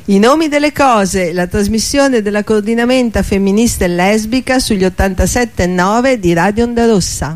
I nomi delle cose, la trasmissione della coordinamenta femminista e lesbica sugli 87.9 di Radio Onda Rossa.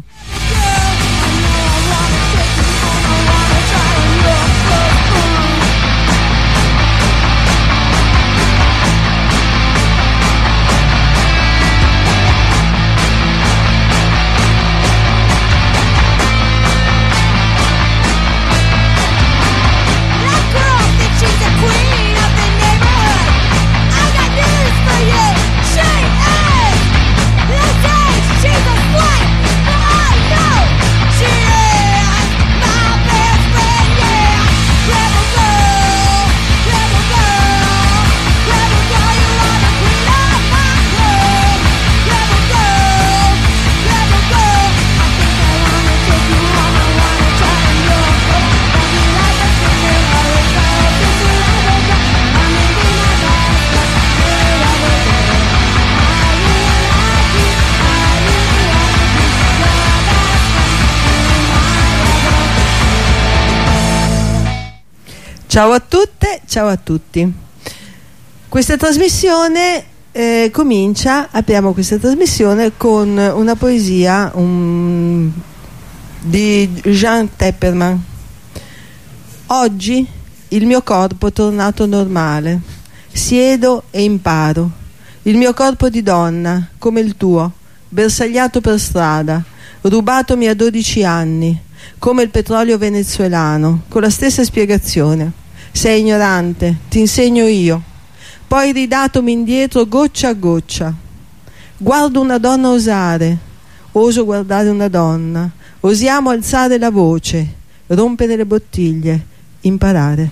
Ciao a tutte, ciao a tutti. Questa trasmissione apriamo questa trasmissione con una poesia di Jean Tepperman. Oggi il mio corpo è tornato normale, siedo e imparo. Il mio corpo di donna, come il tuo, bersagliato per strada, rubatomi a 12 anni, come il petrolio venezuelano, con la stessa spiegazione. Sei ignorante, ti insegno io. Poi ridatomi indietro goccia a goccia. Guardo una donna osare, oso guardare una donna. Osiamo alzare la voce, rompere le bottiglie, imparare.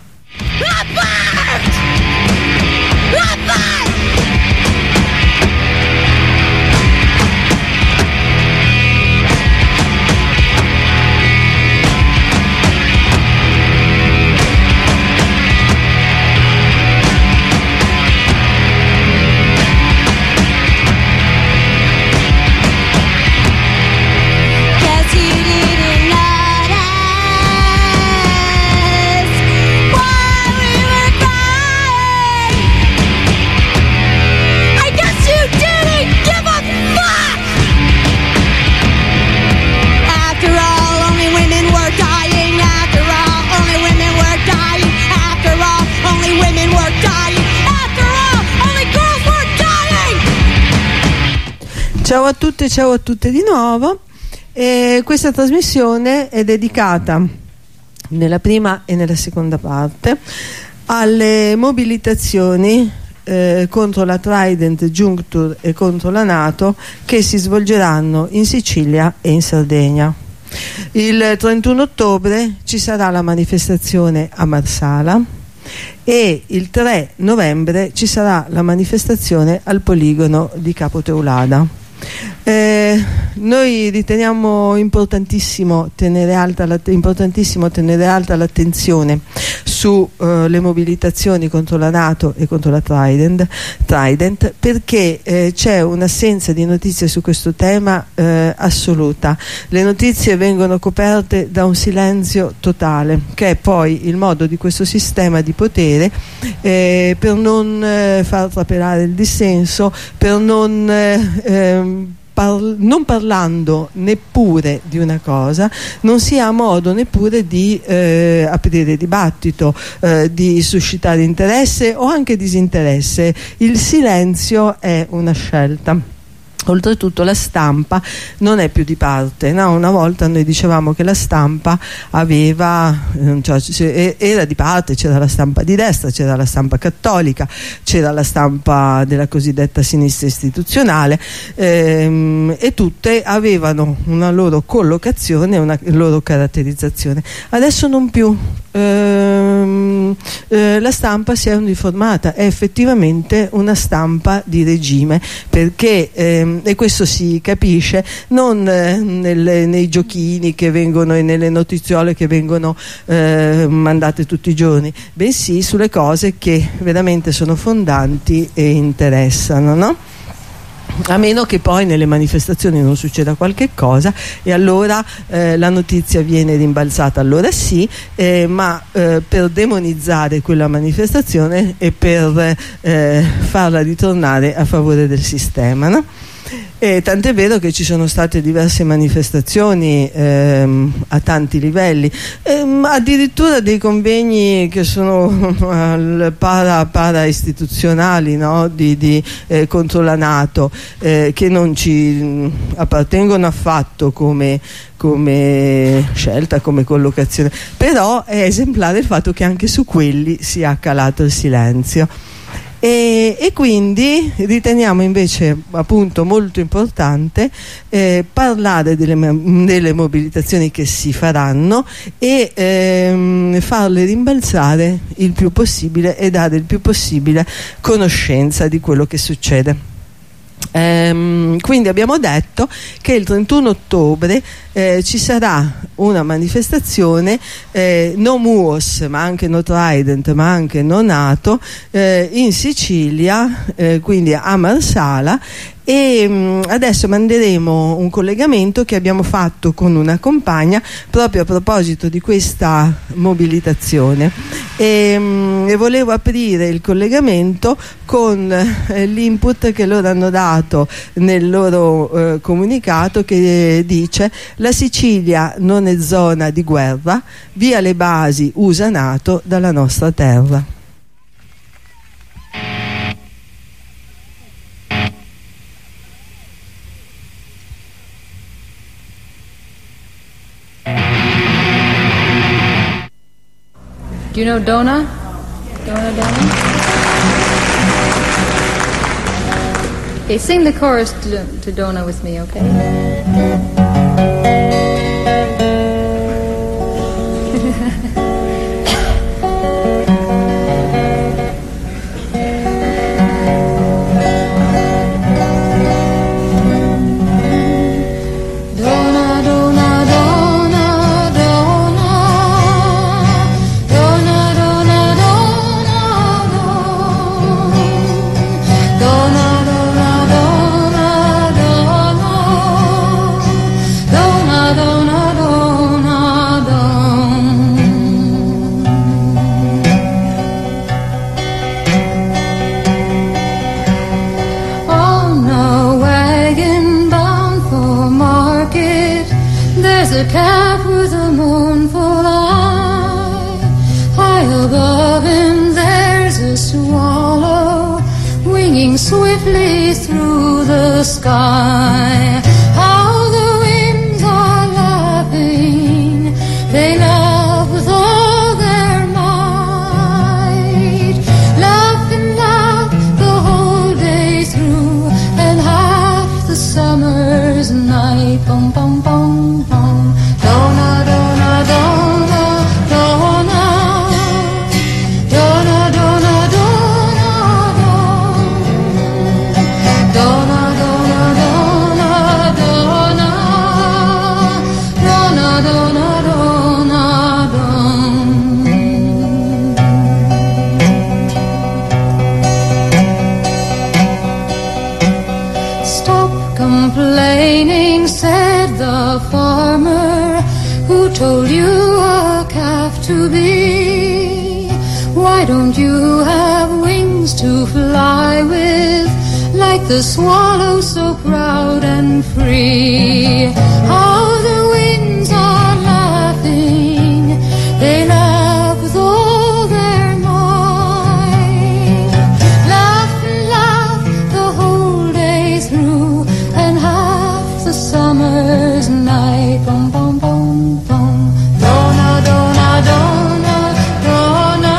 Ciao a tutte e ciao a tutte di nuovo. Questa trasmissione è dedicata nella prima e nella seconda parte alle mobilitazioni contro la Trident Juncture e contro la NATO che si svolgeranno in Sicilia e in Sardegna. Il 31 ottobre ci sarà la manifestazione a Marsala e il 3 novembre ci sarà la manifestazione al poligono di Capo Teulada. Noi riteniamo importantissimo tenere alta l'attenzione su le mobilitazioni contro la NATO e contro la Trident perché c'è un'assenza di notizie su questo tema assoluta. Le notizie vengono coperte da un silenzio totale, che è poi il modo di questo sistema di potere per non far trapelare il dissenso, per non parlando neppure di una cosa non si ha modo neppure di aprire dibattito, di suscitare interesse o anche disinteresse. Il silenzio è una scelta. Oltretutto la stampa non è più di parte, no? Una volta noi dicevamo che la stampa era di parte, c'era la stampa di destra, c'era la stampa cattolica, c'era la stampa della cosiddetta sinistra istituzionale e tutte avevano una loro collocazione, una loro caratterizzazione. Adesso non più. La stampa si è uniformata, è effettivamente una stampa di regime, perché e questo si capisce non nei giochini che vengono e nelle notiziole che vengono mandate tutti i giorni, bensì sulle cose che veramente sono fondanti e interessano, no? a meno che poi nelle manifestazioni non succeda qualche cosa, e allora la notizia viene rimbalzata, allora sì, ma per demonizzare quella manifestazione e per farla ritornare a favore del sistema, no? Tant'è vero che ci sono state diverse manifestazioni a tanti livelli, addirittura dei convegni che sono para istituzionali, no? Contro la NATO, che non ci appartengono affatto come scelta, come collocazione, però è esemplare il fatto che anche su quelli sia calato il silenzio. E quindi riteniamo invece appunto molto importante parlare delle mobilitazioni che si faranno e farle rimbalzare il più possibile e dare il più possibile conoscenza di quello che succede. Quindi abbiamo detto che il 31 ottobre ci sarà una manifestazione no MUOS, ma anche no Trident, ma anche no NATO, in Sicilia, quindi a Marsala, e adesso manderemo un collegamento che abbiamo fatto con una compagna proprio a proposito di questa mobilitazione, e volevo aprire il collegamento con l'input che loro hanno dato nel loro comunicato, che dice: la Sicilia non è zona di guerra, via le basi USA NATO dalla nostra terra. Do you know Donna? Donna? Okay, sing the chorus to Donna with me, okay? a calf with a mournful eye. High above him there's a swallow winging swiftly through the sky. How the winds are laughing, they laugh with all their might. Laugh and laugh the whole day through, and half the summer's night. Bum, bum, bum, bum. Donna, donna, donna, donna. Donna, donna, donna, donna. Donna, donna, donna, donna. Donna, donna, donna, donna. Stop complaining, said the farmer who told you a calf to be. Why don't you have wings to fly with, like the swallow so proud and free? How the winds are laughing, they laugh with all their might. Laugh and laugh the whole day through, and half the summer's night. Bum, bum, bum, bum. Donna, donna, donna, donna.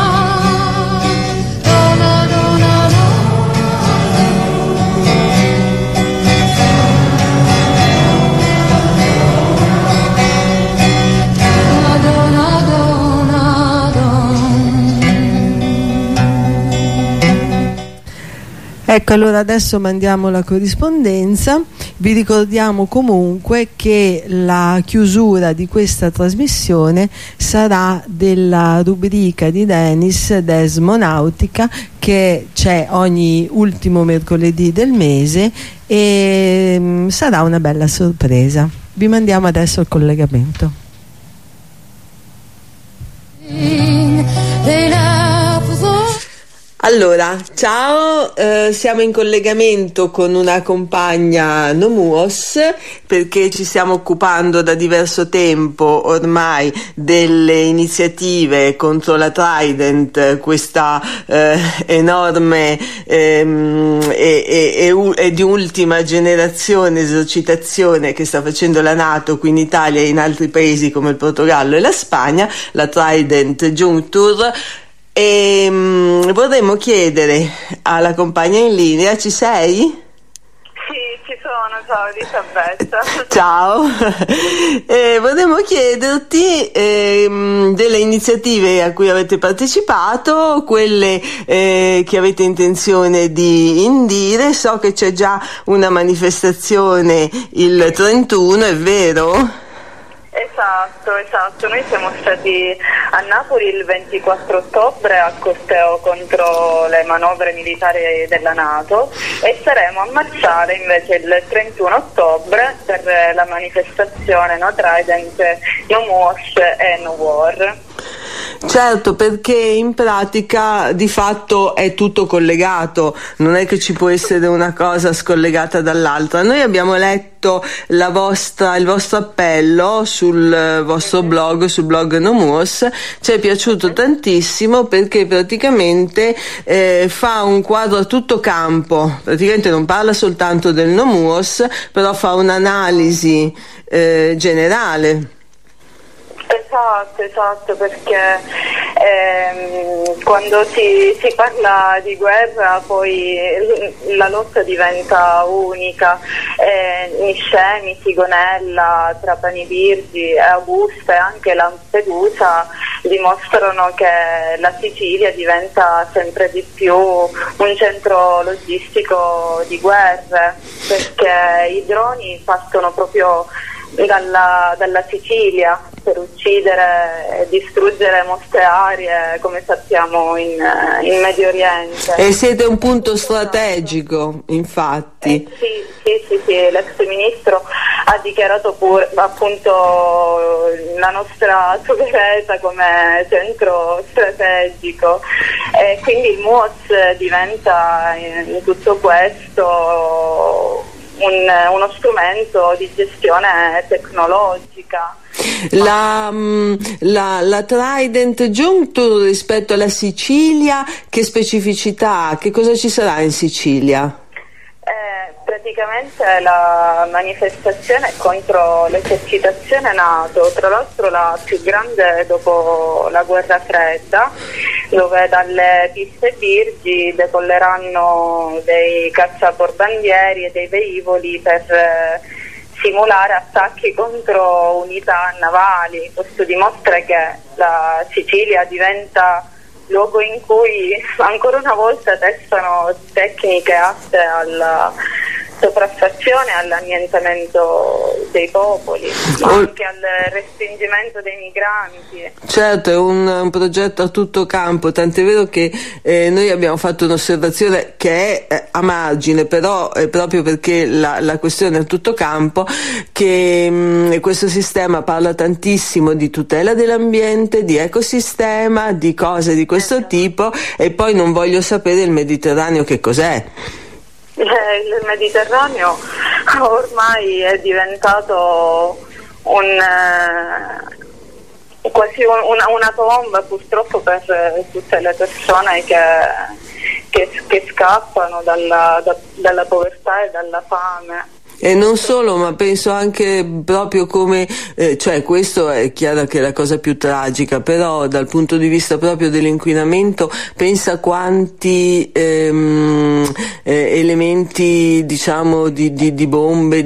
Donna, donna, donna, donna, donna. Ecco, allora adesso mandiamo la corrispondenza. Vi ricordiamo comunque che la chiusura di questa trasmissione sarà della rubrica di Denis Desmonautica, che c'è ogni ultimo mercoledì del mese, e sarà una bella sorpresa. Vi mandiamo adesso il collegamento. Allora, ciao, siamo in collegamento con una compagna Nomuos, perché ci stiamo occupando da diverso tempo ormai delle iniziative contro la Trident, questa enorme e di ultima generazione esercitazione che sta facendo la NATO qui in Italia e in altri paesi come il Portogallo e la Spagna, la Trident Juncture. E vorremmo chiedere alla compagna in linea, ci sei? Sì, ci sono, ciao Elisabetta. Ciao, vorremmo chiederti delle iniziative a cui avete partecipato, quelle che avete intenzione di indire. So che c'è già una manifestazione il 31, è vero? Esatto, noi siamo stati a Napoli il 24 ottobre a corteo contro le manovre militari della NATO e saremo a Marsale invece il 31 ottobre per la manifestazione No Trident, No Muos e No War. Certo, perché in pratica di fatto è tutto collegato, non è che ci può essere una cosa scollegata dall'altra. Noi abbiamo letto il vostro appello sul vostro blog, sul blog Nomuos, ci è piaciuto tantissimo perché praticamente fa un quadro a tutto campo, praticamente non parla soltanto del Nomuos, però fa un'analisi generale. Esatto, perché quando si parla di guerra poi la lotta diventa unica. Niscemi, Sigonella, Trapani Birgi, Augusta e anche Lampedusa dimostrano che la Sicilia diventa sempre di più un centro logistico di guerre, perché i droni partono proprio dalla Sicilia per uccidere e distruggere molte aree, come sappiamo in Medio Oriente. E siete un punto strategico, infatti. Sì, l'ex ministro ha dichiarato pure appunto la nostra Soveresa come centro strategico, e quindi il MUOS diventa in tutto questo uno strumento di gestione tecnologica. La Trident Juncture rispetto alla Sicilia, che specificità ha? Che cosa ci sarà in Sicilia? Praticamente la manifestazione è contro l'esercitazione NATO, tra l'altro la più grande dopo la guerra fredda, dove dalle piste Birgi decolleranno dei cacciaporbandieri e dei velivoli per simulare attacchi contro unità navali. Questo dimostra che la Sicilia diventa luogo in cui ancora una volta testano tecniche atte alla sopraffazione e all'annientamento dei popoli, ma anche al respingimento dei migranti. Certo, è un progetto a tutto campo, tant'è vero che noi abbiamo fatto un'osservazione che è a margine, però è proprio perché la questione è a tutto campo, che questo sistema parla tantissimo di tutela dell'ambiente, di ecosistema, di cose di questo tipo, e poi non voglio sapere il Mediterraneo che cos'è. Il Mediterraneo ormai è diventato quasi una tomba, purtroppo, per tutte le persone che scappano dalla povertà e dalla fame. E non solo, ma penso anche proprio come, cioè questo è chiaro che è la cosa più tragica, però dal punto di vista proprio dell'inquinamento, pensa quanti elementi, diciamo, di bombe,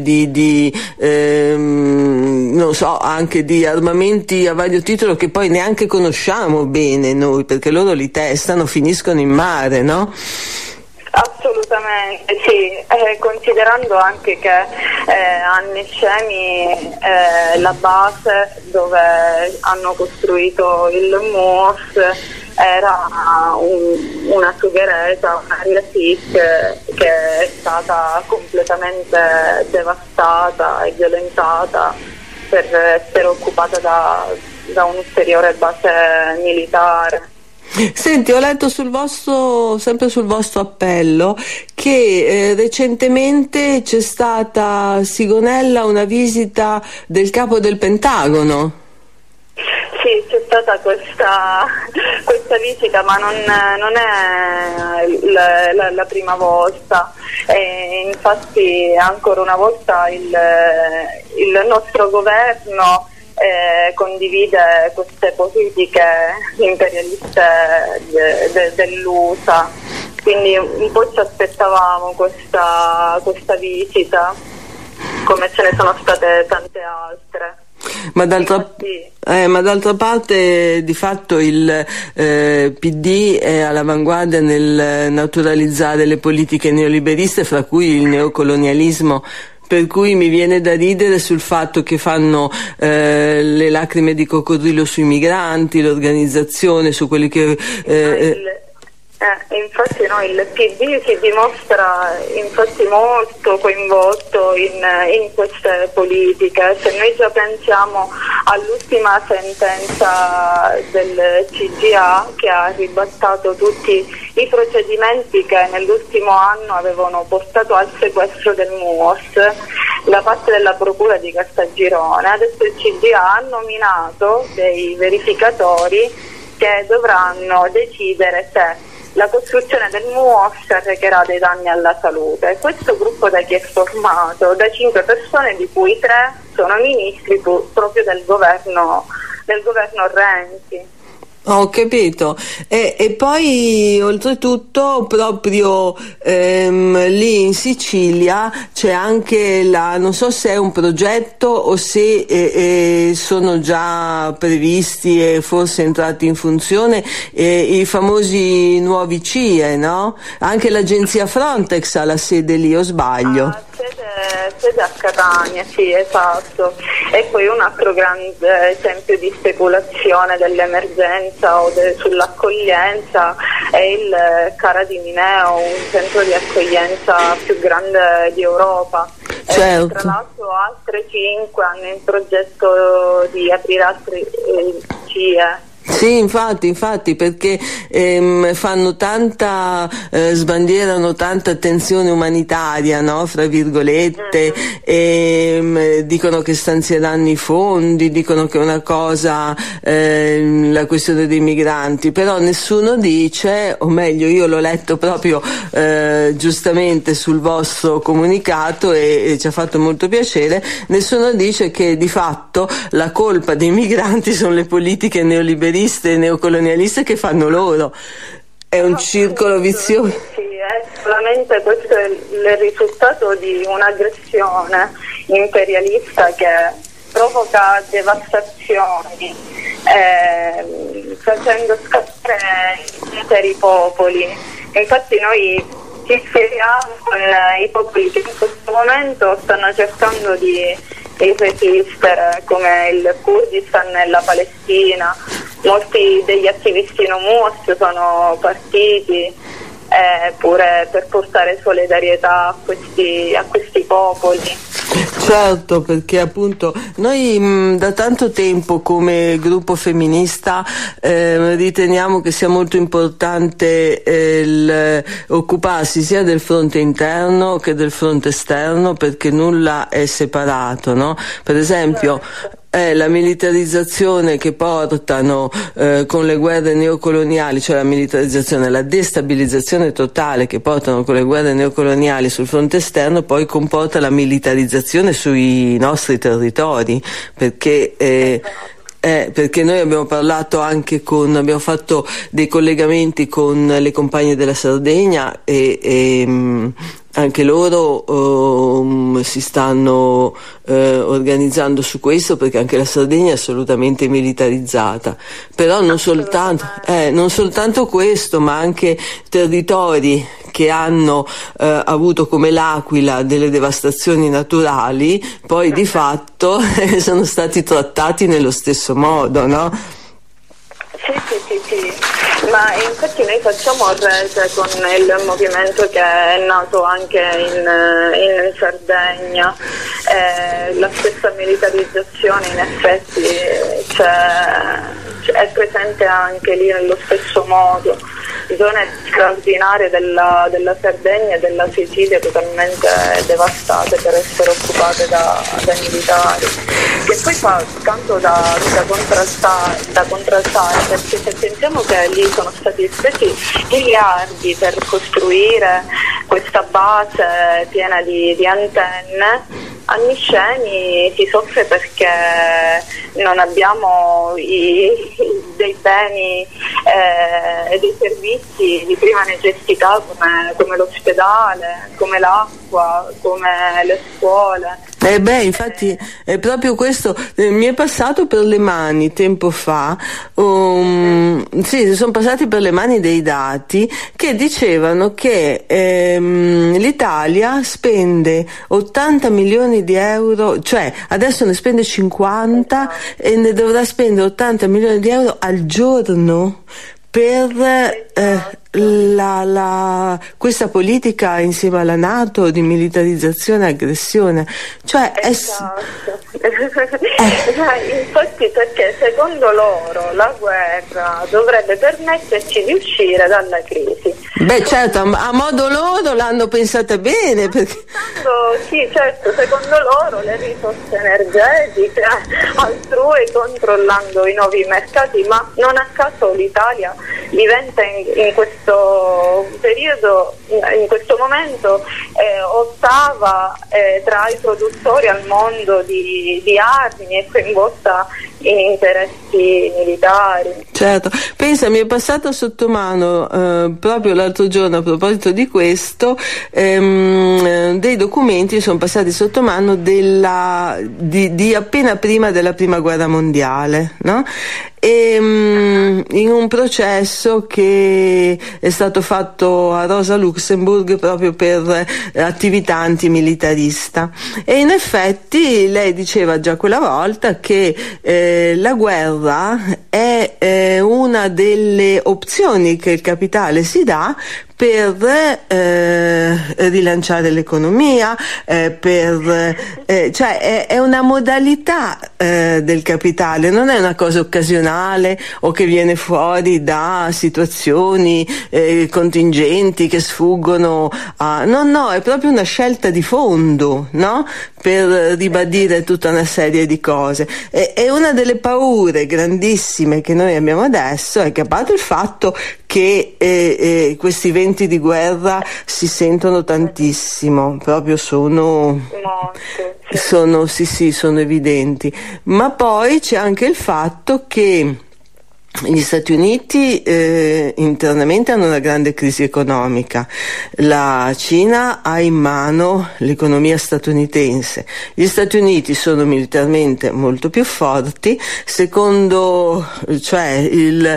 non so, anche di armamenti a vario titolo che poi neanche conosciamo bene noi, perché loro li testano, finiscono in mare, no? Assolutamente sì, considerando anche che Anni Scemi, la base dove hanno costruito il MUOS era una sugheresa, una RIRASIC che è stata completamente devastata e violentata per essere occupata da un'ulteriore base militare. Senti, ho letto sempre sul vostro appello che recentemente c'è stata a Sigonella una visita del capo del Pentagono. Sì, c'è stata questa visita, ma non è la prima volta. Infatti ancora una volta il nostro governo condivide queste politiche imperialiste dell'USA, quindi un po' ci aspettavamo questa visita, come ce ne sono state tante altre. Ma d'altra parte di fatto il PD è all'avanguardia nel naturalizzare le politiche neoliberiste, fra cui il neocolonialismo, per cui mi viene da ridere sul fatto che fanno le lacrime di coccodrillo sui migranti, l'organizzazione su quelli che infatti il PD si dimostra infatti molto coinvolto in queste politiche. Se noi già pensiamo all'ultima sentenza del CGA, che ha ribaltato tutti i procedimenti che nell'ultimo anno avevano portato al sequestro del MUOS da parte della Procura di Caltagirone, adesso il CGA ha nominato dei verificatori che dovranno decidere se la costruzione del MUOS arrecherà dei danni alla salute. Questo gruppo da chi è formato? Da 5 persone, di cui 3 sono ministri proprio del governo Renzi. Ho capito. E poi oltretutto proprio lì in Sicilia c'è anche non so se è un progetto o se sono già previsti e forse entrati in funzione i famosi nuovi CIE, no? Anche l'agenzia Frontex ha la sede lì, o sbaglio? Sede a Catania, sì, esatto. E poi un altro grande esempio di speculazione dell'emergenza o sull'accoglienza è il CARA di Mineo, un centro di accoglienza più grande di Europa. Certo. Tra l'altro altre 5 hanno in progetto di aprire altri CIE. Sì, infatti, perché fanno sbandierano tanta attenzione umanitaria, no? Fra virgolette, dicono che stanzieranno i fondi, dicono che è una cosa, la questione dei migranti, però nessuno dice, o meglio io l'ho letto proprio giustamente sul vostro comunicato e ci ha fatto molto piacere, nessuno dice che di fatto la colpa dei migranti sono le politiche neoliberiste e neocolonialiste che fanno loro. È un circolo vizioso. Sì, solamente questo è il risultato di un'aggressione imperialista che provoca devastazioni, facendo scappare interi popoli. Infatti noi ci schieriamo con i popoli che in questo momento stanno cercando di resistere, come il Kurdistan e la Palestina. Molti degli attivisti no MUOS sono partiti pure per portare solidarietà a questi popoli. Certo, perché appunto noi da tanto tempo come gruppo femminista riteniamo che sia molto importante occuparsi sia del fronte interno che del fronte esterno, perché nulla è separato, no? Per esempio la militarizzazione che portano con le guerre neocoloniali, cioè la destabilizzazione totale che portano con le guerre neocoloniali sul fronte esterno, poi comporta la militarizzazione sui nostri territori, perché noi abbiamo parlato abbiamo fatto dei collegamenti con le compagne della Sardegna e anche loro si stanno organizzando su questo, perché anche la Sardegna è assolutamente militarizzata, però non soltanto questo, ma anche territori che hanno avuto come l'Aquila delle devastazioni naturali, poi di fatto sono stati trattati nello stesso modo, no? Sì, ma infatti noi facciamo rete con il movimento che è nato anche in Sardegna, la stessa militarizzazione in effetti è presente anche lì nello stesso modo. Zone straordinarie della Sardegna e della Sicilia totalmente devastate per essere occupate dai militari, che poi fa tanto da contrastare, perché se pensiamo che lì sono stati spesi miliardi per costruire questa base piena di antenne, a Niscemi si soffre perché non abbiamo dei beni e dei servizi di prima necessità come l'ospedale, come l'acqua, come le scuole. Infatti è proprio questo, mi è passato per le mani tempo fa, sono passati per le mani dei dati che dicevano che l'Italia spende 80 milioni di euro, cioè adesso ne spende 50 e ne dovrà spendere 80 milioni di euro al giorno per questa politica insieme alla NATO di militarizzazione e aggressione, cioè infatti, perché secondo loro la guerra dovrebbe permetterci di uscire dalla crisi. Certo, a modo loro l'hanno pensata bene, perché sì, certo, secondo loro le risorse energetiche altrui, controllando i nuovi mercati, ma non a caso l'Italia diventa in questo periodo, in questo momento ottava tra i produttori al mondo di armi e coinvolta in interessi militari. Certo, pensa, mi è passato sotto mano proprio l'altro giorno, a proposito di questo, dei documenti sono passati sotto mano di appena prima della prima guerra mondiale, no? In un processo che è stato fatto a Rosa Luxemburg proprio per attività antimilitarista, e in effetti lei diceva già quella volta che la guerra è una delle opzioni che il capitale si dà per rilanciare l'economia, cioè è una modalità del capitale, non è una cosa occasionale o che viene fuori da situazioni contingenti che sfuggono no, è proprio una scelta di fondo, no? Per ribadire tutta una serie di cose. E una delle paure grandissime che noi abbiamo adesso è che, a parte il fatto che questi venti di guerra si sentono tantissimo, proprio sono evidenti, ma poi c'è anche il fatto che gli Stati Uniti internamente hanno una grande crisi economica, la Cina ha in mano l'economia statunitense, gli Stati Uniti sono militarmente molto più forti, secondo, cioè il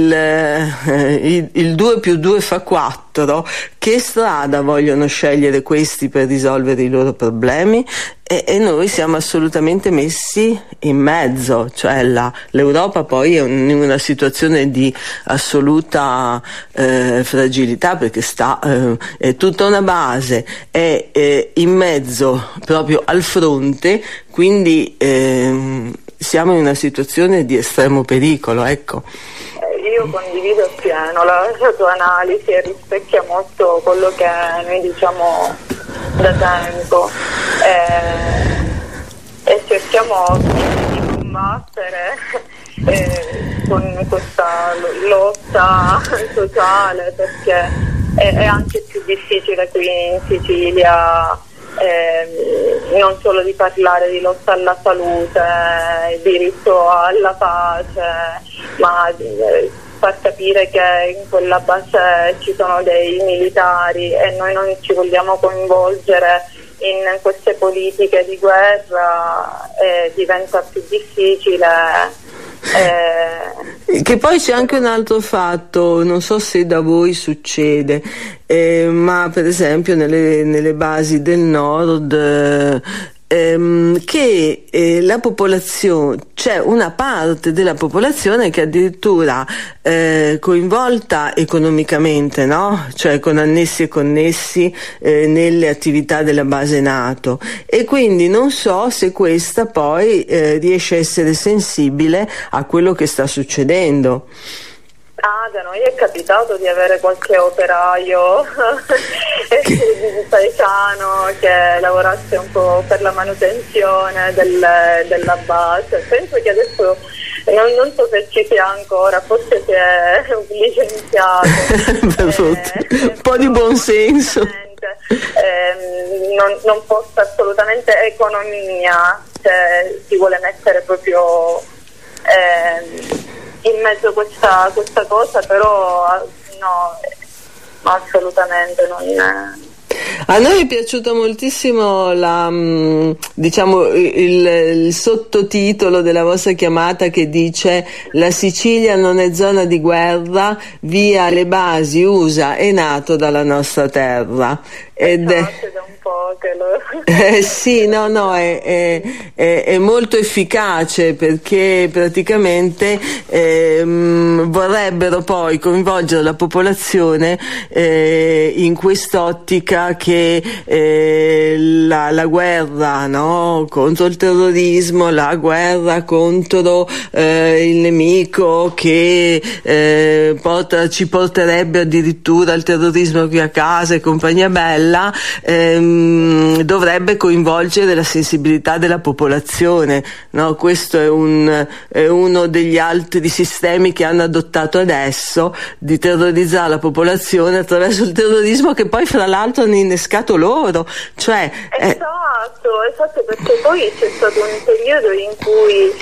2 più 2 fa 4. Che strada vogliono scegliere questi per risolvere i loro problemi? E noi siamo assolutamente messi in mezzo, cioè l'Europa poi è in una situazione di assoluta fragilità, perché è tutta una base, è in mezzo proprio al fronte, quindi siamo in una situazione di estremo pericolo, ecco. Io condivido appieno la tua analisi e rispecchia molto quello che noi diciamo da tempo e cerchiamo di combattere con questa lotta sociale, perché è anche più difficile qui in Sicilia non solo di parlare di lotta alla salute, diritto alla pace, ma far capire che in quella base ci sono dei militari e noi non ci vogliamo coinvolgere in queste politiche di guerra, diventa più difficile Che poi c'è anche un altro fatto, non so se da voi succede, ma per esempio nelle basi del nord, che la popolazione, c'è una parte della popolazione che addirittura coinvolta economicamente, no? Cioè con annessi e connessi nelle attività della base NATO, e quindi non so se questa poi riesce a essere sensibile a quello che sta succedendo. Da noi è capitato di avere qualche operaio paesano che lavorasse un po' per la manutenzione della base. Penso che adesso non so se ci sia ancora, forse si è licenziato. Un po' di buonsenso. Non posta assolutamente economia se si vuole mettere proprio in mezzo questa cosa, però no, assolutamente non. A noi è piaciuto moltissimo il sottotitolo della vostra chiamata, che dice: la Sicilia non è zona di guerra, via le basi USA e NATO dalla nostra terra. Ed da un po' che lo sì, no, è molto efficace, perché praticamente vorrebbero poi coinvolgere la popolazione in quest'ottica che la guerra, no, contro il terrorismo, la guerra contro il nemico che ci porterebbe addirittura il terrorismo qui a casa e compagnia bella, dovrebbe coinvolgere la sensibilità della popolazione, no? Questo è uno degli altri sistemi che hanno adottato adesso, di terrorizzare la popolazione attraverso il terrorismo, che poi fra l'altro hanno innescato loro, cioè esatto, perché poi c'è stato un periodo in cui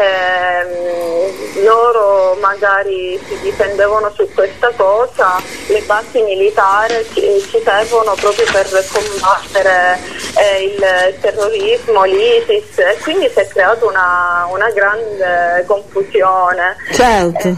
loro magari si difendevano su questa cosa, le basi militari ci servono proprio per combattere il terrorismo, l'ISIS, e quindi si è creata una grande confusione. Certo.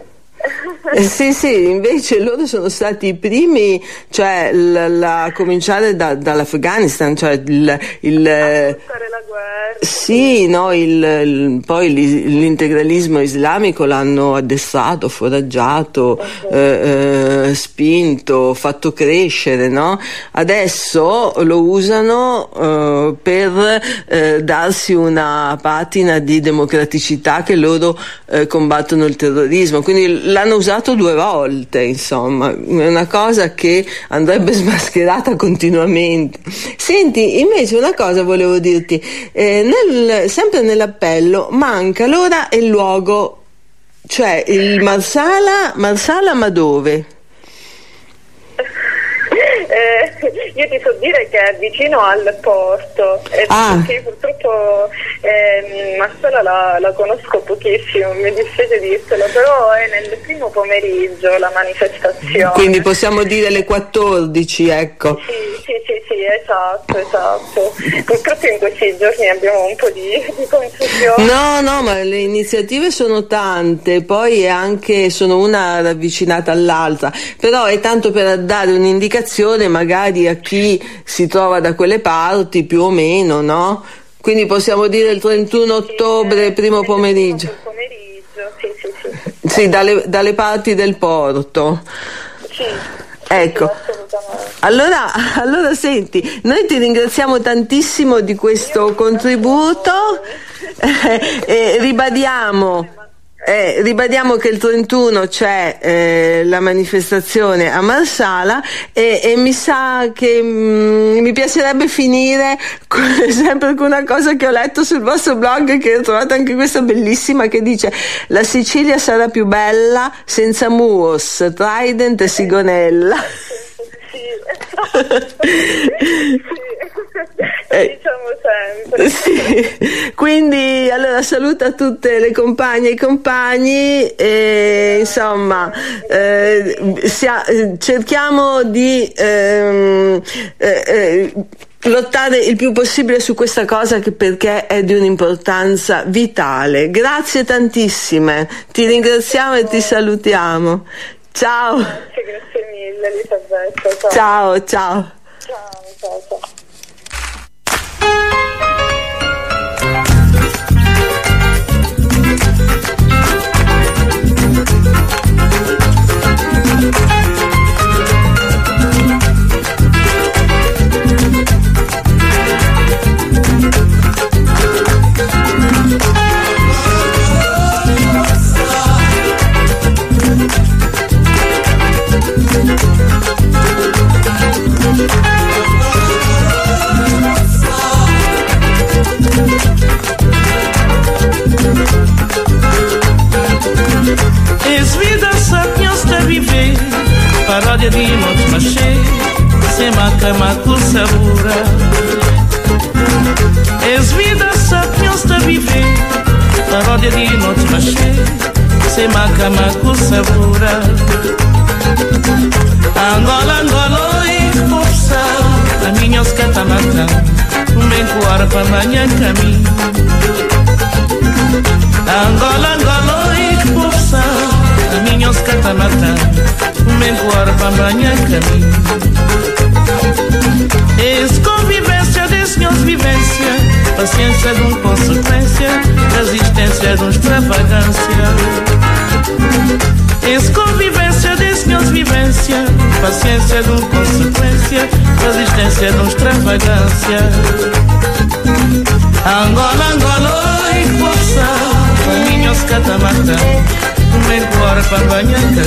Sì, invece loro sono stati i primi, cioè a cominciare dall'Afghanistan, cioè la guerra. Sì, no, poi l'integralismo islamico l'hanno addestrato, foraggiato, spinto, fatto crescere, no? Adesso lo usano per darsi una patina di democraticità, che loro combattono il terrorismo, quindi l'hanno usato 2 volte, insomma, è una cosa che andrebbe smascherata continuamente. Senti, invece una cosa volevo dirti, sempre nell'appello manca l'ora e il luogo, cioè il Marsala, ma dove? Io ti so dire che è vicino al porto, perché purtroppo Marsala la conosco pochissimo, mi dispiace dirtelo, però è nel primo pomeriggio la manifestazione. Quindi possiamo dire le 14, ecco. Sì, esatto. Purtroppo in questi giorni abbiamo un po' di confusione. No, ma le iniziative sono tante, poi sono una ravvicinata all'altra, però è tanto per dare un'indicazione magari a chi si trova da quelle parti, più o meno, no? Quindi possiamo dire il 31 ottobre, primo pomeriggio. Sì, dalle parti del porto. Sì. Ecco, allora senti, noi ti ringraziamo tantissimo di questo contributo, e ribadiamo che il 31 c'è la manifestazione a Marsala, e mi sa che mi piacerebbe finire sempre con una cosa che ho letto sul vostro blog, che ho trovato anche questa bellissima, che dice: la Sicilia sarà più bella senza Muos, Trident e Sigonella. Diciamo sempre. Sì. Quindi allora saluta tutte le compagne e i compagni, e insomma cerchiamo di lottare il più possibile su questa cosa, che perché è di un'importanza vitale. Grazie tantissime, ti ringraziamo e ti salutiamo. Ciao. Grazie mille Elisabetta. Ciao, ciao. Ciao. Es vida sapiosta viver, paródia de noite machê, sem macamaco sabura. Es vida sapiosta viver, paródia de noite machê, sem macamaco sabura. Angola, oi, força, a minha os catamata, bem coar para manhã caminho. Angola, oi, força, a minha os catamata, bem coar para manhã caminho. Es convivência de senhores vivência, paciência de consequência, resistência de extravagância. Es convivência de senhores vivência, paciência de consequência, resistência de extravagância. Angola, oi, força, caminhos catamata, bem coar para banhaca.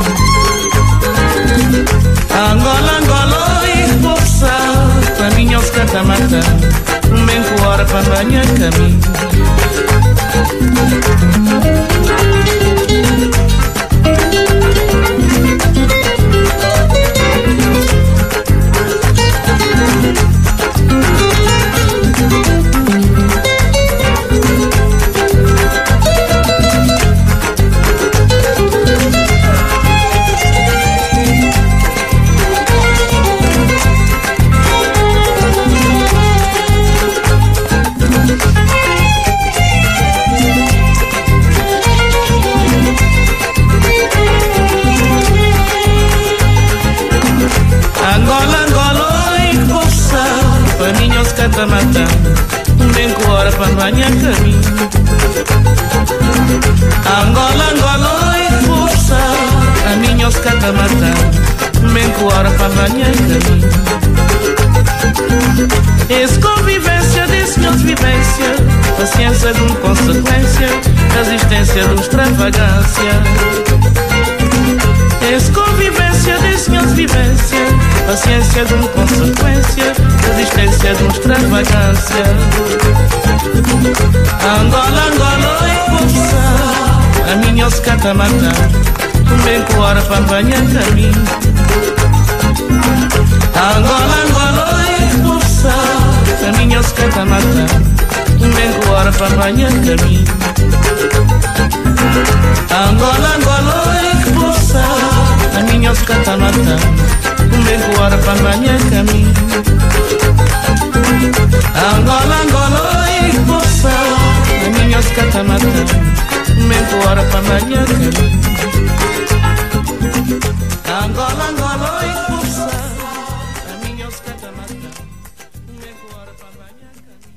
Angola, oi, força, caminhos catamata, bem coar para banhaca. Catamata, bem coar para banhar caminho. Angola, oi, força, a minha os catamata, bem coar para banhar caminho. Es convivência de senhores vivência, paciência de consequência, resistência de extravagância. Es convivência de senhores vivência, paciência de consequência, resistência de extravagância. Angola, oi, força, a minha os catamata, bem coar para banhar caminho. Angola, oi, força, a minha os catamata, bem coar para banhar caminho. Angola, oi, força, a minha os catamata, bem coar para banhar caminho. Angola, oi, força, a minha os catamata, bem coar para banhar caminho. Angola, oi, força, a minha os catamata, bem coar para banhar caminho.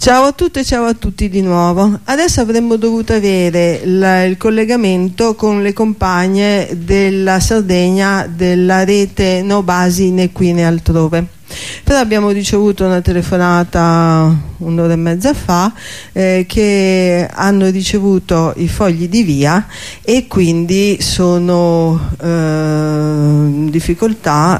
Ciao a tutte e ciao a tutti di nuovo. Adesso avremmo dovuto avere il collegamento con le compagne della Sardegna della rete No Basi né qui né altrove. Però abbiamo ricevuto una telefonata un'ora e mezza fa che hanno ricevuto i fogli di via e quindi sono in difficoltà,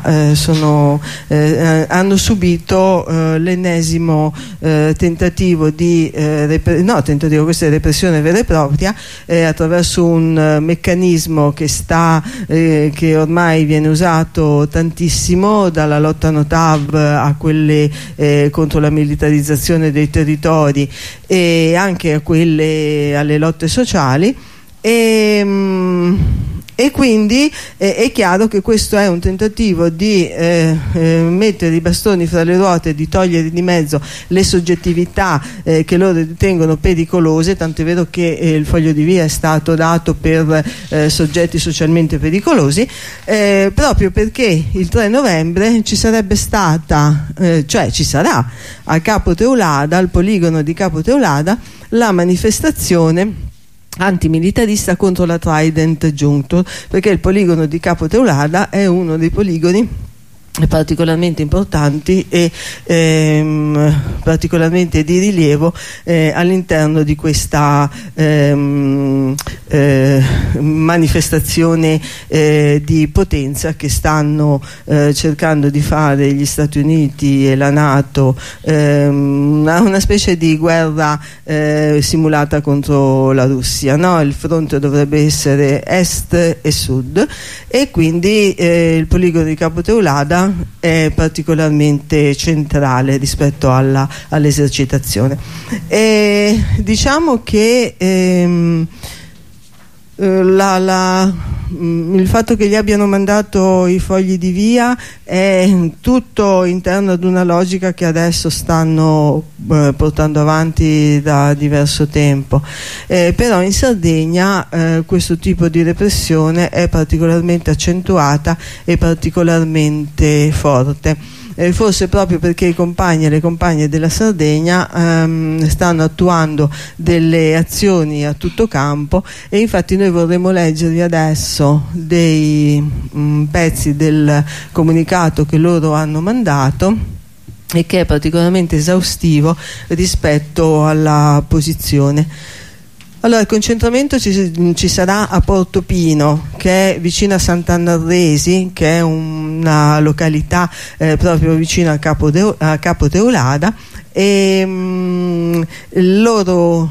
hanno subito l'ennesimo tentativo di questa è repressione vera e propria attraverso un meccanismo che ormai viene usato tantissimo, dalla lotta no TAV a quelle contro la militarizzazione dei territori e anche a quelle alle lotte sociali e quindi è chiaro che questo è un tentativo di mettere i bastoni fra le ruote, di togliere di mezzo le soggettività che loro ritengono pericolose, tant'è vero che il foglio di via è stato dato per soggetti socialmente pericolosi, proprio perché il 3 novembre ci sarebbe stata, ci sarà a Capo Teulada, al poligono di Capo Teulada, la manifestazione antimilitarista contro la Trident Juncture, perché il poligono di Capo Teulada è uno dei poligoni particolarmente importanti e particolarmente di rilievo all'interno di questa manifestazione di potenza che stanno cercando di fare gli Stati Uniti e la NATO, una specie di guerra simulata contro la Russia, no? Il fronte dovrebbe essere est e sud e quindi il poligono di Capo Teulada è particolarmente centrale rispetto all'esercitazione. Diciamo che il fatto che gli abbiano mandato i fogli di via è tutto interno ad una logica che adesso stanno portando avanti da diverso tempo, però in Sardegna questo tipo di repressione è particolarmente accentuata e particolarmente forte. Forse proprio perché i compagni e le compagne della Sardegna stanno attuando delle azioni a tutto campo e infatti noi vorremmo leggervi adesso dei pezzi del comunicato che loro hanno mandato e che è particolarmente esaustivo rispetto alla posizione. Allora, il concentramento ci sarà a Portopino, che è vicino a Sant'Annarresi, che è una località proprio vicino a Capo Teulada, e il loro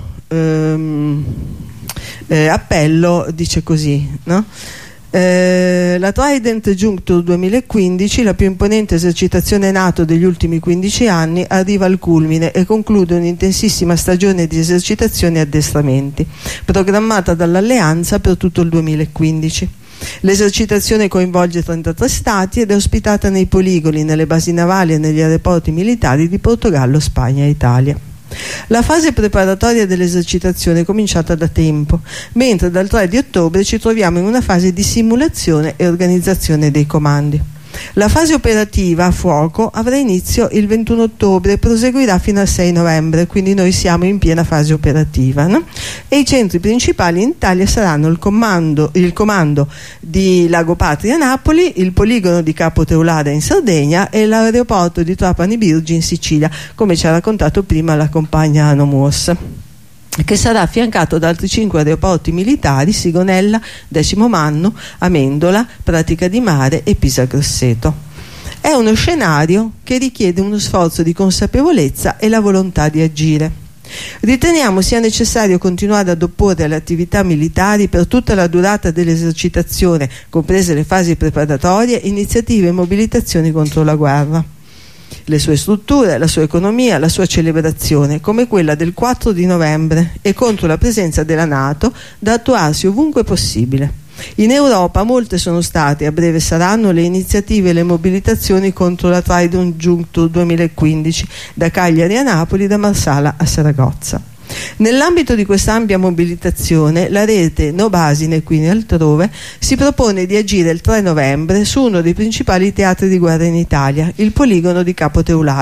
appello dice così, no? La Trident Juncture 2015, la più imponente esercitazione NATO degli ultimi 15 anni, arriva al culmine e conclude un'intensissima stagione di esercitazioni e addestramenti, programmata dall'Alleanza per tutto il 2015. L'esercitazione coinvolge 33 stati ed è ospitata nei poligoni, nelle basi navali e negli aeroporti militari di Portogallo, Spagna e Italia. La fase preparatoria dell'esercitazione è cominciata da tempo, mentre dal 3 di ottobre ci troviamo in una fase di simulazione e organizzazione dei comandi. La fase operativa a fuoco avrà inizio il 21 ottobre e proseguirà fino al 6 novembre, quindi noi siamo in piena fase operativa, no? E i centri principali in Italia saranno il comando di Lago Patria a Napoli, il poligono di Capo Teulada in Sardegna e l'aeroporto di Trapani Birgi in Sicilia, come ci ha raccontato prima la compagna Nomurs, che sarà affiancato da altri 5 aeroporti militari: Sigonella, Decimo Manno, Amendola, Pratica di Mare e Pisa Grosseto. È uno scenario che richiede uno sforzo di consapevolezza e la volontà di agire. Riteniamo sia necessario continuare ad opporre alle attività militari per tutta la durata dell'esercitazione, comprese le fasi preparatorie, iniziative e mobilitazioni contro la guerra, le sue strutture, la sua economia, la sua celebrazione, come quella del 4 di novembre, e contro la presenza della NATO, da attuarsi ovunque possibile. In Europa molte sono state, a breve saranno, le iniziative e le mobilitazioni contro la Trident Juncture 2015, da Cagliari a Napoli, da Marsala a Saragozza. Nell'ambito di questa ampia mobilitazione, la rete No Basi né qui né altrove si propone di agire il 3 novembre su uno dei principali teatri di guerra in Italia, il poligono di Capo Teulada.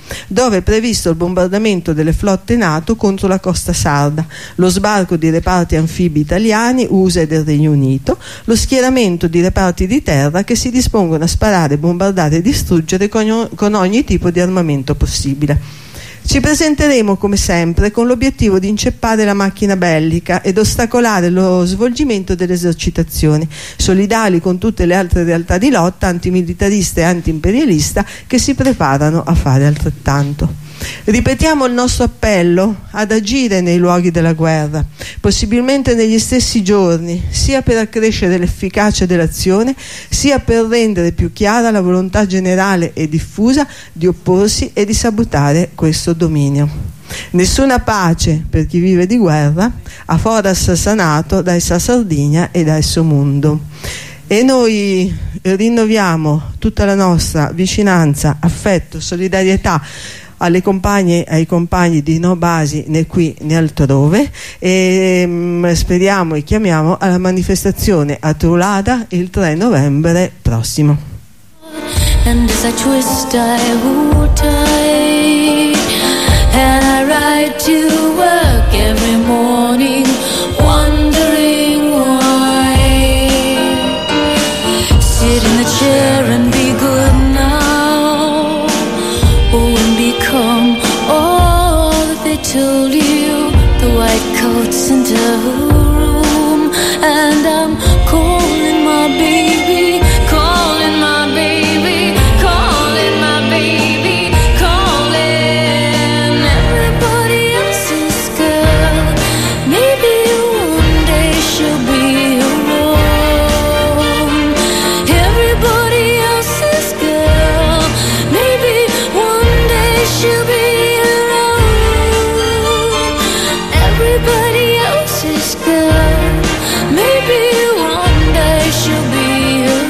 dove è previsto il bombardamento delle flotte NATO contro la costa sarda, lo sbarco di reparti anfibi italiani, USA e del Regno Unito, lo schieramento di reparti di terra che si dispongono a sparare, bombardare e distruggere con ogni tipo di armamento possibile. Ci presenteremo come sempre con l'obiettivo di inceppare la macchina bellica ed ostacolare lo svolgimento delle esercitazioni, solidali con tutte le altre realtà di lotta antimilitarista e antiimperialista che si preparano a fare altrettanto. Ripetiamo il nostro appello ad agire nei luoghi della guerra, possibilmente negli stessi giorni, sia per accrescere l'efficacia dell'azione, sia per rendere più chiara la volontà generale e diffusa di opporsi e di sabotare questo dominio. Nessuna pace per chi vive di guerra, a foras sanato da essa Sardigna e da esso mondo. E noi rinnoviamo tutta la nostra vicinanza, affetto, solidarietà alle compagne e ai compagni di No Basi né qui né altrove, e speriamo e chiamiamo alla manifestazione a Trulada il 3 novembre prossimo. And as I twist, I hold tight, and I ride to work every morning, wondering why. Sit in the chair and be good now, and become all that they told you. The white coats into the room, and I'm calling my baby, calling my baby, calling my baby, calling everybody else's girl. Maybe one day she'll be alone. Everybody else's girl. Maybe one day she'll be alone. Everybody else's girl. Maybe one day she'll be alone.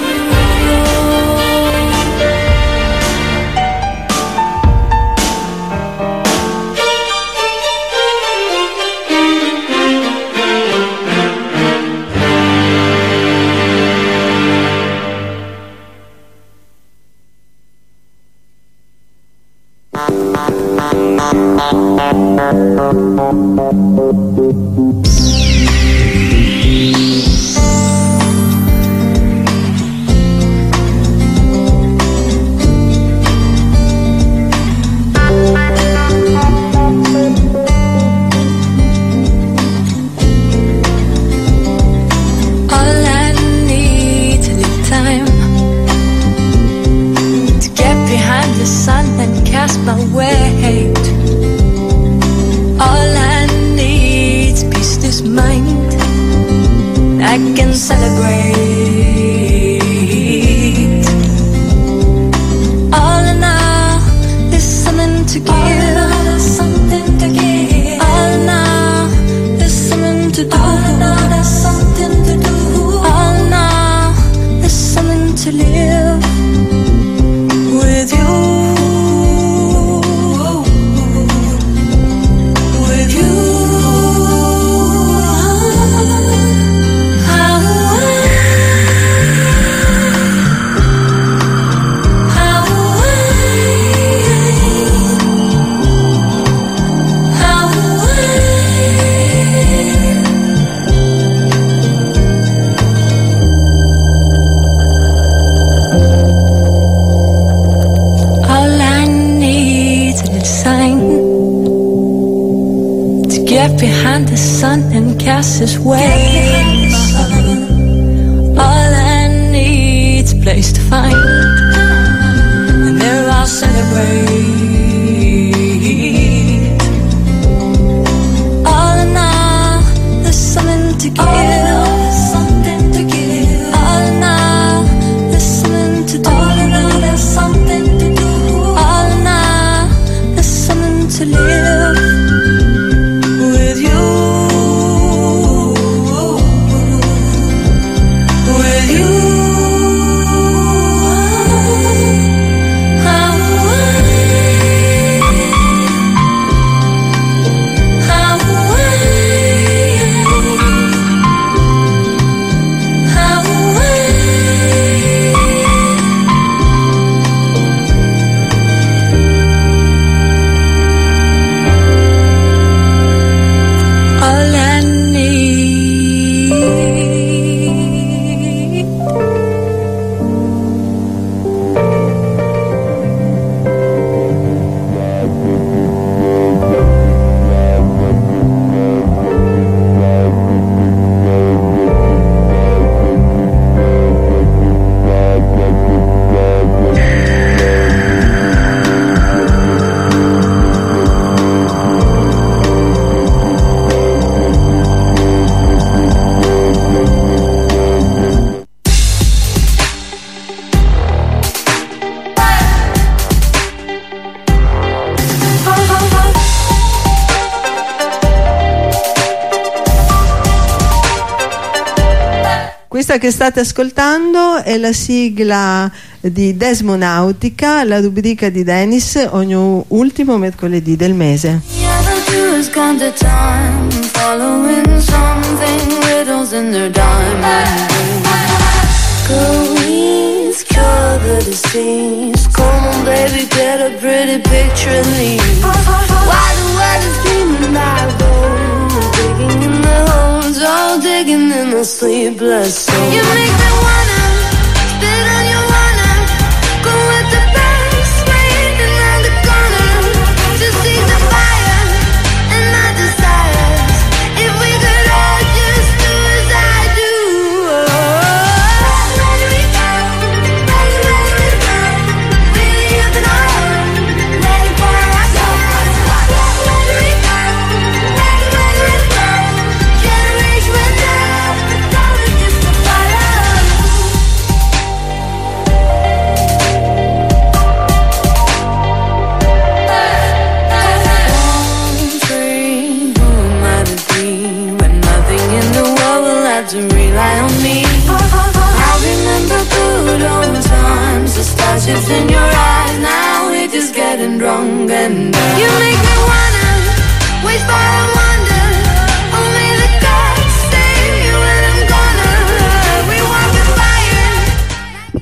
All I need to live time to get behind the sun and cast my weight. All I need's peace this mind. I can celebrate. All in all, there's something to give. All in all, there's something to give. All in all, there's something to do. All in all, there's something to do. All in all, there's something to live with you. With you. All I need's a little sign to get behind the sun and cast his way. All I need's a place to find, and there I'll celebrate. All in all, there's something to give. All in all, there's something to give. All in all, there's something to do. All in all, there's something to do. All in all, there's something to live with you. With you. Questa che state ascoltando è la sigla di Desmonautica, la rubrica di Dennis ogni ultimo mercoledì del mese. Cover the seams. Come on, baby, get a pretty picture of me. While the world is dreaming about gold, digging in the holes, all digging in the sleepless soul. You make me wanna spit on your wanna go with the best, waiting around the corner to see the fire and my desires. If we could all just do as I do. To rely on me. I remember good old times, the starships in your eyes. Now we're just getting drunk and you make me wanna waste by a wonder. Only the gods save me when I'm gonna. We walk the fire.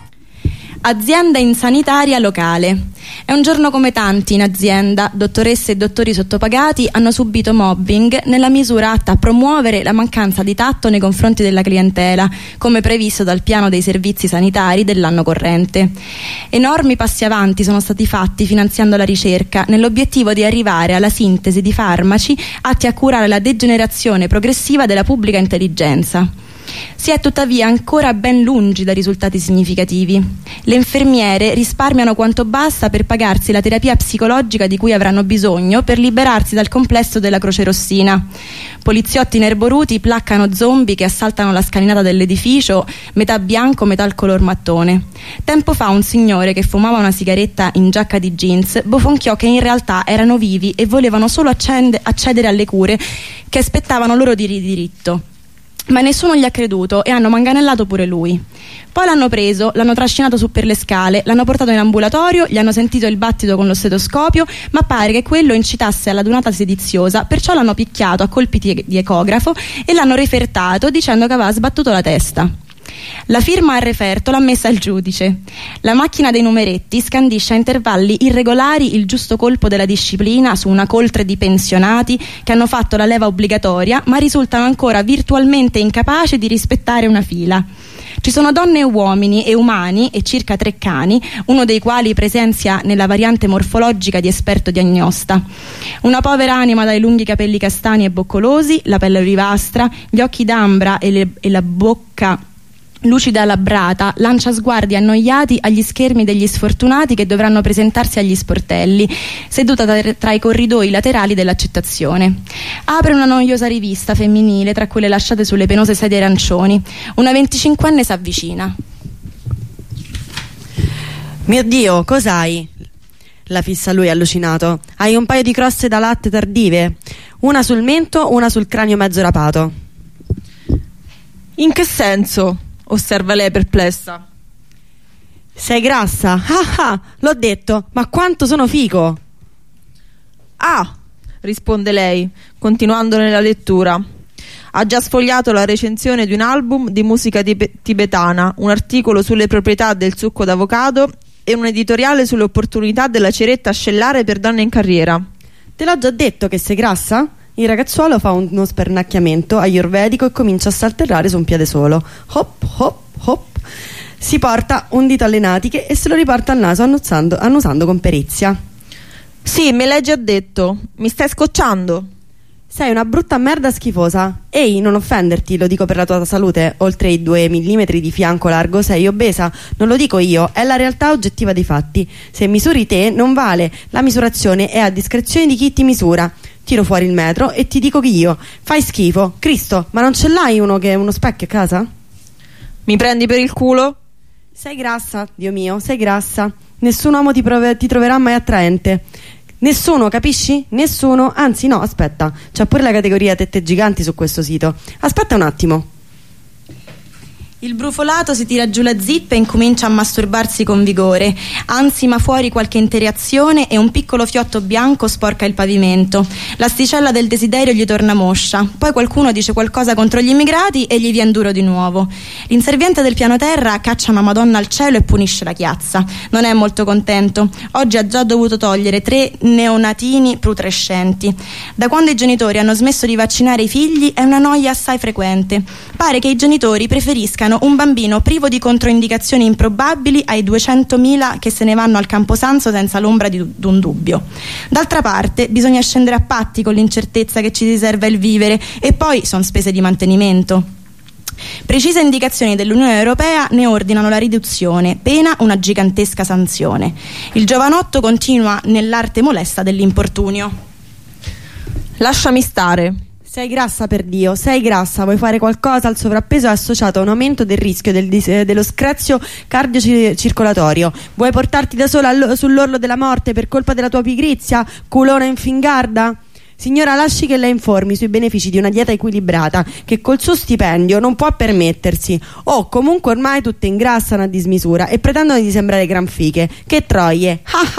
Azienda insanitaria locale. È un giorno come tanti in azienda. Dottoresse e dottori sottopagati hanno subito mobbing nella misura atta a promuovere la mancanza di tatto nei confronti della clientela, come previsto dal piano dei servizi sanitari dell'anno corrente. Enormi passi avanti sono stati fatti finanziando la ricerca nell'obiettivo di arrivare alla sintesi di farmaci atti a curare la degenerazione progressiva della pubblica intelligenza. Si è tuttavia ancora ben lungi da risultati significativi. Le infermiere risparmiano quanto basta per pagarsi la terapia psicologica di cui avranno bisogno per liberarsi dal complesso della Croce Rossina. Poliziotti nerboruti placcano zombie che assaltano la scalinata dell'edificio, metà bianco, metà al color mattone. Tempo fa un signore che fumava una sigaretta in giacca di jeans bofonchiò che in realtà erano vivi e volevano solo accedere alle cure che aspettavano loro di diritto. Ma nessuno gli ha creduto e hanno manganellato pure lui. Poi l'hanno preso, l'hanno trascinato su per le scale, l'hanno portato in ambulatorio, gli hanno sentito il battito con lo stetoscopio, ma pare che quello incitasse alla dunata sediziosa, perciò l'hanno picchiato a colpi di ecografo e l'hanno refertato dicendo che aveva sbattuto la testa. La firma al referto l'ha messa il giudice. La macchina dei numeretti scandisce a intervalli irregolari il giusto colpo della disciplina su una coltre di pensionati che hanno fatto la leva obbligatoria ma risultano ancora virtualmente incapaci di rispettare una fila. Ci sono donne e uomini e umani e circa 3 cani, uno dei quali presenzia nella variante morfologica di esperto diagnosta. Una povera anima dai lunghi capelli castani e boccolosi, la pelle olivastra, gli occhi d'ambra e la bocca lucida e labbrata, lancia sguardi annoiati agli schermi degli sfortunati che dovranno presentarsi agli sportelli, seduta tra i corridoi laterali dell'accettazione. Apre una noiosa rivista femminile tra quelle lasciate sulle penose sedie arancioni. Una 25enne s'avvicina. Mio Dio, cos'hai? La fissa lui allucinato. Hai un paio di croste da latte tardive, una sul mento, una sul cranio mezzo rapato. In che senso? Osserva lei perplessa. Sei grassa? Ah, l'ho detto, ma quanto sono fico! Ah, risponde lei, continuando nella lettura. Ha già sfogliato la recensione di un album di musica tibetana, un articolo sulle proprietà del succo d'avocado e un editoriale sulle opportunità della ceretta ascellare per donne in carriera. Te l'ho già detto che sei grassa? Il ragazzuolo fa uno spernacchiamento ayurvedico e comincia a saltellare su un piede solo. Hop, hop, hop. Si porta un dito alle natiche e se lo riporta al naso annusando con perizia. Sì, me l'hai già detto. Mi stai scocciando. Sei una brutta merda schifosa. Ehi, non offenderti, lo dico per la tua salute. Oltre i 2 millimetri di fianco largo sei obesa. Non lo dico io, è la realtà oggettiva dei fatti. Se misuri te non vale. La misurazione è a discrezione di chi ti misura. Tiro fuori il metro e ti dico che io. Fai schifo. Cristo, ma non ce l'hai uno specchio a casa? Mi prendi per il culo? Sei grassa, Dio mio, sei grassa. Nessun uomo ti troverà mai attraente. Nessuno, capisci? Nessuno. Anzi no, aspetta, c'è pure la categoria tette giganti su questo sito. Aspetta un attimo. Il brufolato si tira giù la zippa e incomincia a masturbarsi con vigore. Ansima fuori qualche interiazione e un piccolo fiotto bianco sporca il pavimento. L'asticella del desiderio gli torna moscia. Poi qualcuno dice qualcosa contro gli immigrati e gli vien duro di nuovo. L'inserviente del piano terra caccia una Madonna al cielo e punisce la chiazza. Non è molto contento. Oggi ha già dovuto togliere 3 neonatini putrescenti. Da quando i genitori hanno smesso di vaccinare i figli è una noia assai frequente. Pare che i genitori preferiscano un bambino privo di controindicazioni improbabili ai 200.000 che se ne vanno al Camposanto senza l'ombra di un dubbio. D'altra parte bisogna scendere a patti con l'incertezza che ci riserva il vivere, e poi sono spese di mantenimento. Precise indicazioni dell'Unione Europea ne ordinano la riduzione, pena una gigantesca sanzione. Il giovanotto continua nell'arte molesta dell'importunio. Lasciami stare. Sei grassa, per Dio, sei grassa, vuoi fare qualcosa? Al sovrappeso è associato a un aumento del rischio dello screzio cardiocircolatorio. Vuoi portarti da sola sull'orlo della morte per colpa della tua pigrizia, culona infingarda? Signora, lasci che la informi sui benefici di una dieta equilibrata che col suo stipendio non può permettersi. Comunque ormai tutte ingrassano a dismisura e pretendono di sembrare gran fiche. Che troie!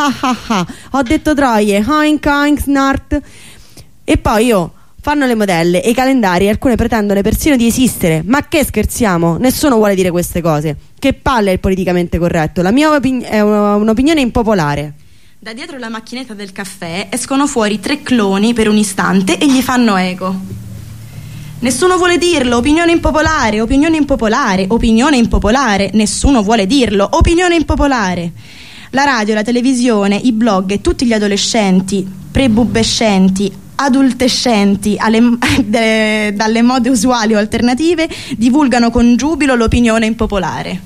Ho detto troie! Oink oink snort! E poi fanno le modelle e i calendari, alcune pretendono persino di esistere. Ma che scherziamo? Nessuno vuole dire queste cose. Che palle è il politicamente corretto. La mia è un'opinione impopolare. Da dietro la macchinetta del caffè escono fuori 3 cloni per un istante e gli fanno eco. Nessuno vuole dirlo, opinione impopolare, opinione impopolare, opinione impopolare. Nessuno vuole dirlo, opinione impopolare. La radio, la televisione, i blog e tutti gli adolescenti, prepubescenti, adultescenti dalle mode usuali o alternative divulgano con giubilo l'opinione impopolare.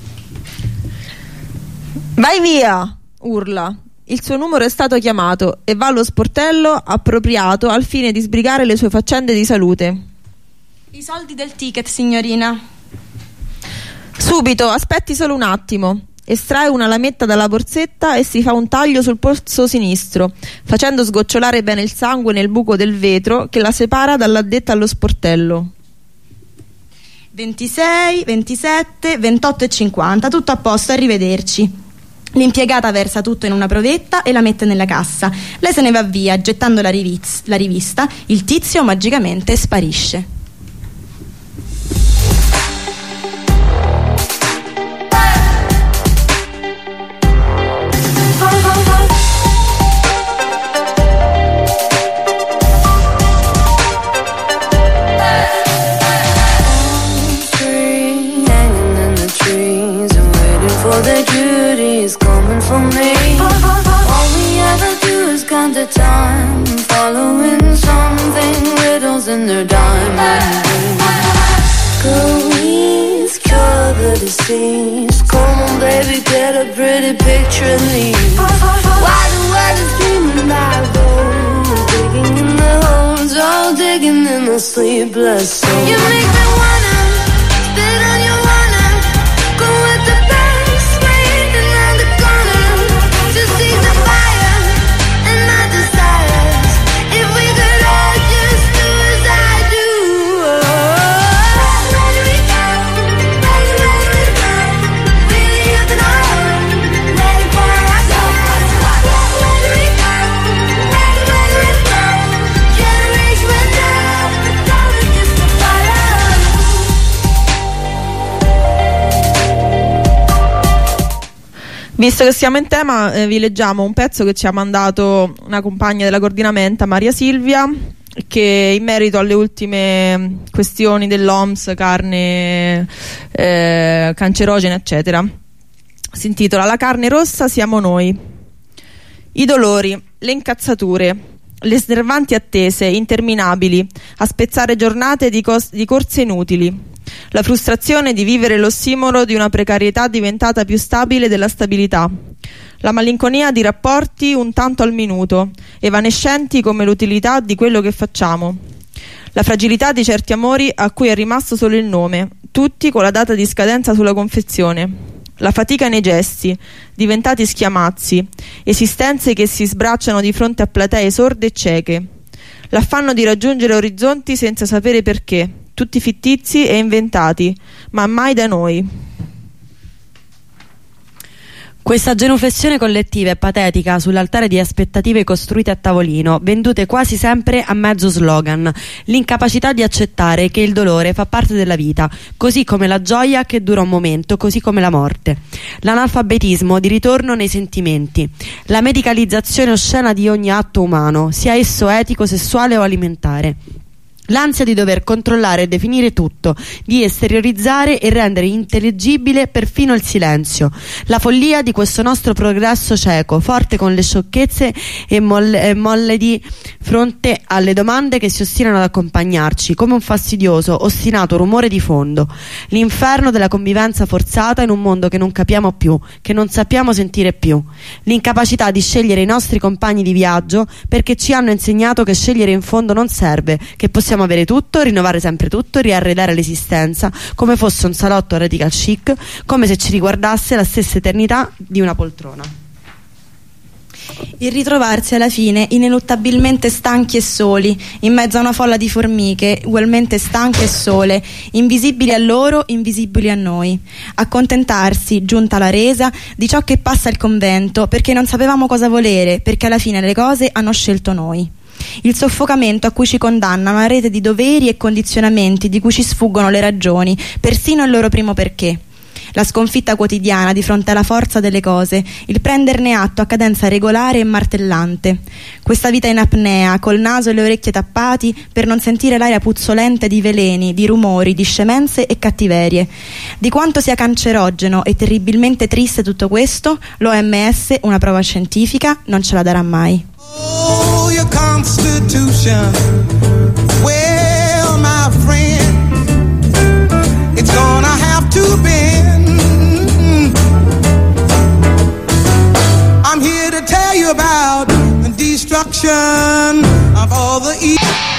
Vai via! Urla. Il suo numero è stato chiamato e va allo sportello appropriato al fine di sbrigare le sue faccende di salute. I soldi del ticket, signorina. Subito, aspetti solo un attimo. Estrae una lametta dalla borsetta e si fa un taglio sul polso sinistro, facendo sgocciolare bene il sangue nel buco del vetro che la separa dall'addetta allo sportello. 26, 27, 28 e 50, tutto a posto, arrivederci. L'impiegata versa tutto in una provetta e la mette nella cassa. Lei se ne va via, gettando la rivista. Il tizio magicamente sparisce. The duty is coming from me. All we ever do is count the time, following something, riddles in their diamond rings. Could we cure the disease? Come on baby, get a pretty picture and leave. Why the world is dreaming about gold, digging in the holes, all digging in the sleepless soul. You make me wanna spit on your wanna go with the best. Visto che siamo in tema, vi leggiamo un pezzo che ci ha mandato una compagna della Coordinamenta, Maria Silvia, che in merito alle ultime questioni dell'OMS, carne cancerogena eccetera, si intitola "La carne rossa siamo noi". I dolori, le incazzature, le snervanti attese interminabili a spezzare giornate di corse inutili, la frustrazione di vivere l'ossimoro di una precarietà diventata più stabile della stabilità, la malinconia di rapporti un tanto al minuto, evanescenti come l'utilità di quello che facciamo, la fragilità di certi amori a cui è rimasto solo il nome, tutti con la data di scadenza sulla confezione, la fatica nei gesti, diventati schiamazzi, esistenze che si sbracciano di fronte a platee sorde e cieche, l'affanno di raggiungere orizzonti senza sapere perché, tutti fittizi e inventati, ma mai da noi. Questa genuflessione collettiva e patetica sull'altare di aspettative costruite a tavolino, vendute quasi sempre a mezzo slogan, l'incapacità di accettare che il dolore fa parte della vita, così come la gioia che dura un momento, così come la morte, l'analfabetismo di ritorno nei sentimenti, la medicalizzazione oscena di ogni atto umano, sia esso etico, sessuale o alimentare. L'ansia di dover controllare e definire tutto, di esteriorizzare e rendere intelligibile perfino il silenzio. La follia di questo nostro progresso cieco, forte con le sciocchezze e molle di fronte alle domande che si ostinano ad accompagnarci, come un fastidioso, ostinato rumore di fondo. L'inferno della convivenza forzata in un mondo che non capiamo più, che non sappiamo sentire più. L'incapacità di scegliere i nostri compagni di viaggio perché ci hanno insegnato che scegliere in fondo non serve, che possiamo avere tutto, rinnovare sempre tutto, riarredare l'esistenza come fosse un salotto radical chic, come se ci riguardasse la stessa eternità di una poltrona. Il ritrovarsi alla fine ineluttabilmente stanchi e soli, in mezzo a una folla di formiche ugualmente stanche e sole, invisibili a loro, invisibili a noi. Accontentarsi, giunta la resa, di ciò che passa il convento, perché non sapevamo cosa volere, perché alla fine le cose hanno scelto noi. Il soffocamento a cui ci condanna una rete di doveri e condizionamenti di cui ci sfuggono le ragioni, persino il loro primo perché. La sconfitta quotidiana di fronte alla forza delle cose, il prenderne atto a cadenza regolare e martellante. Questa vita in apnea, col naso e le orecchie tappati per non sentire l'aria puzzolente di veleni, di rumori, di scemenze e cattiverie. Di quanto sia cancerogeno e terribilmente triste tutto questo, l'OMS, una prova scientifica, non ce la darà mai. Oh, your Constitution, well, my friend, it's gonna have to bend. I'm here to tell you about the destruction of all the evil.